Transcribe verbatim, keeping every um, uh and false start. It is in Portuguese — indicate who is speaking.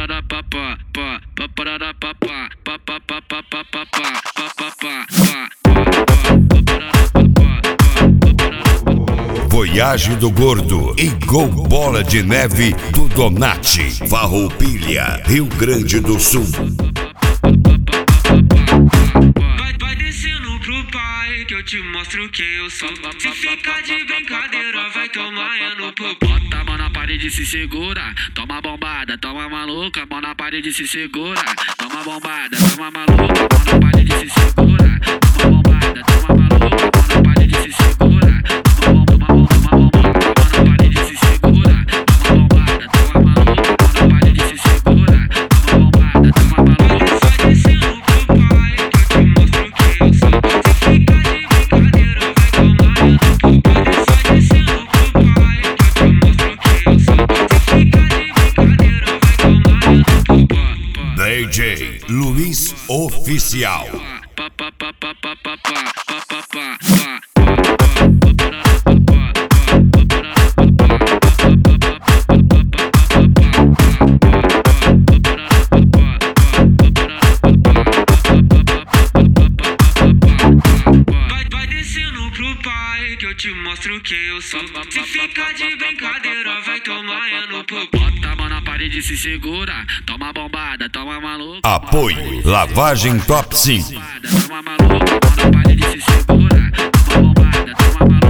Speaker 1: Voyage do Gordo e Gol Bola de Neve do Donati, Farroupilha, Rio Grande do Sul.
Speaker 2: Vai, vai descendo pro pai que eu te mostro quem eu sou. Se ficar de brincadeira vai tomar é no popô.
Speaker 3: Bota a mão na parede e se segura. Toma bombada, toma maluca. Mão na parede e se segura. Toma bombada, toma maluca. Mão na parede e se segura. Toma bombada, toma maluca. Mão na parede e se segura. Toma bomba, toma bomba, toma bomba. Mão na parede e se segura. Toma bombada, toma maluca. Mão na parede e se segura. Toma bombada, toma maluca.
Speaker 2: Vai descendo pro pai que eu te mostro quem eu sou. Se ficar de brincadeira vai tomar é no popô. Vai descendo pro pai que eu te mostro quem eu sou. Se ficar de brincadeira vai tomar é no popô.
Speaker 1: D J Luiz Oficial.
Speaker 2: Vai, vai descendo pro pai que eu te mostro quem eu sou. Se ficar de brincadeira vai tomar é no popô.
Speaker 3: Bota a mão na parede e se segura. Toma bombada, toma maluca.
Speaker 1: Apoio Lavagem Top cinco.
Speaker 3: Toma maluca, mão na parede e se segura. Toma bombada, toma maluca.